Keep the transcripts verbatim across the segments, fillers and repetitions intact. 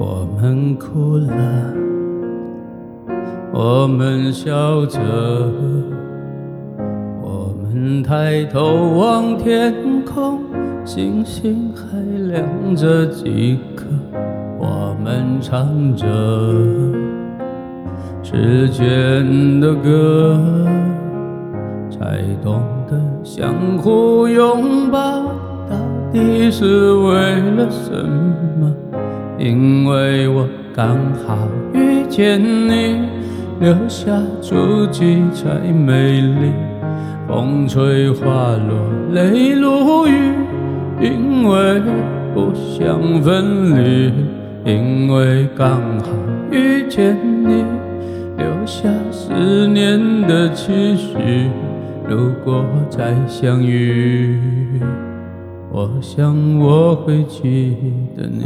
我们哭了，我们笑着，我们抬头望天空，星星还亮着几颗，我们唱着时间的歌，才懂得相互拥抱到底是为了什么。因为我刚好遇见你，留下足迹才美丽，风吹花落泪如雨。因为不想分离，因为刚好遇见你，留下思念的期许。如果再相遇，我想我会记得你。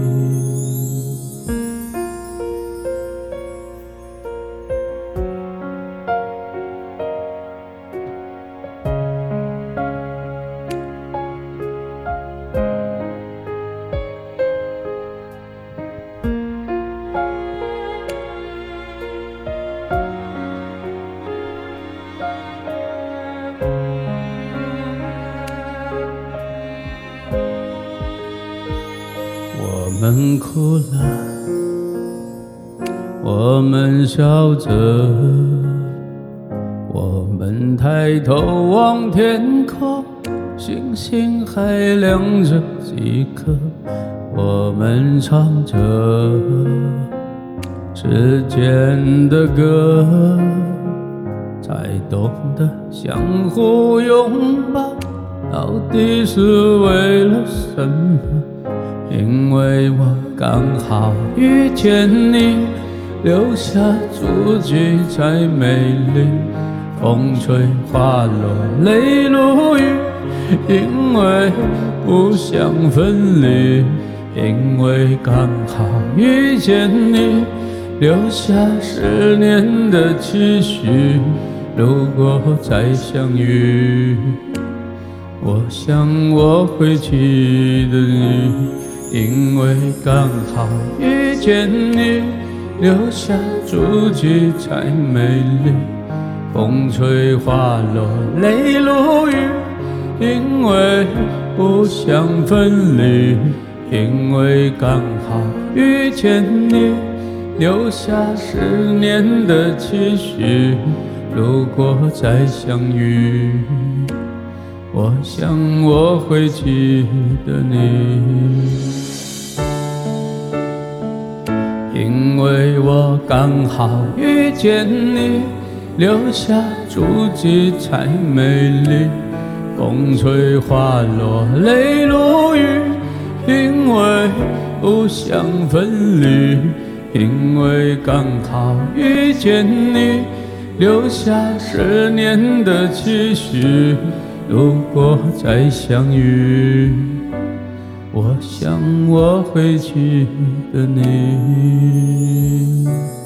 我们哭了，我们笑着，我们抬头望天空，星星还亮着几颗，我们唱着时间的歌，才懂得相互拥抱到底是为了什么。因为我刚好遇见你，留下足迹才美丽，风吹花落泪如雨。因为不想分离，因为刚好遇见你，留下十年的期许。如果再相遇，我想我会记得你。因为刚好遇见你，留下足迹才美丽，风吹花落泪如雨。因为不想分离，因为刚好遇见你，留下十年的期许。如果再相遇，我想我会记得你。因为我刚好遇见你，留下足迹才美丽，风吹花落泪如雨。因为不想分离，因为刚好遇见你，留下十年的期许。如果再相遇，我想我会记得你。